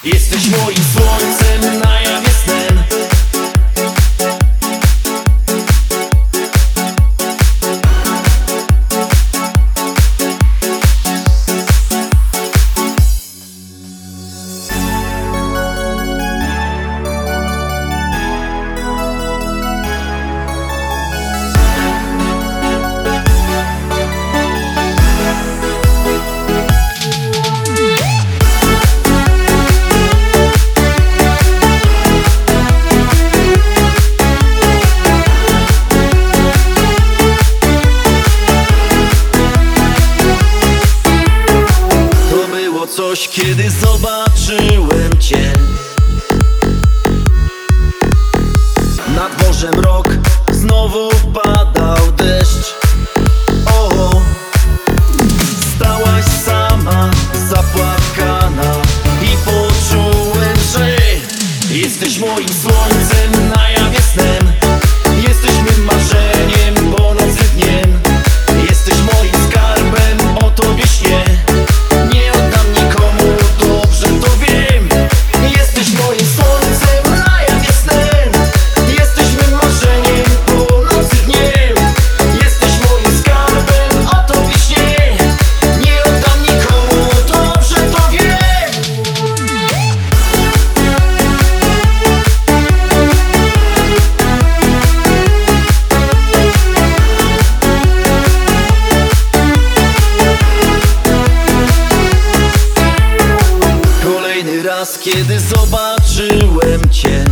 Jesteś moim słońcem na jawie snem. Coś, kiedy zobaczyłem Cię. Nad morzem mrok, znowu padał deszcz. O, stałaś sama, zapłakana i poczułem, że jesteś moim słońcem na jawie snem. Jesteś mym marzeniem, bo noc i dniem. Jesteś moim skarbem, o Tobie śnię. Kiedy zobaczyłem Cię,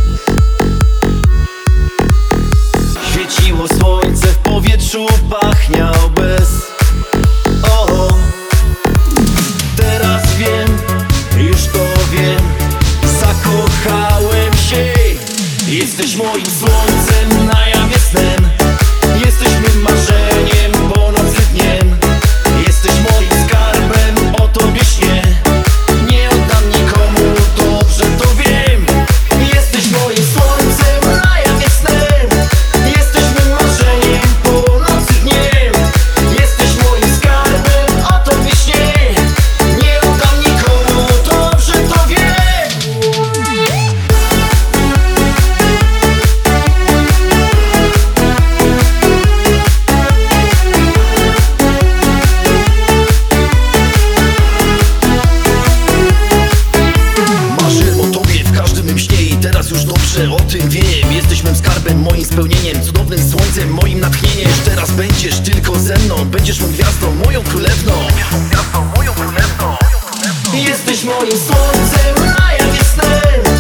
świeciło słońce, w powietrzu pachniał bez. O, teraz wiem, już to wiem, zakochałem się. Jesteś moim słońcem na jawie snem. Jesteś mym marzeniem, bo noc i dniem. Jesteś moim skarbem, o Tobie śnię. O tym wiem, jesteś mym skarbem, moim spełnieniem, cudownym słońcem, moim natchnieniem. Już teraz będziesz tylko ze mną, będziesz moją gwiazdą, moją królewną. Jesteś moim słońcem na jawie snem.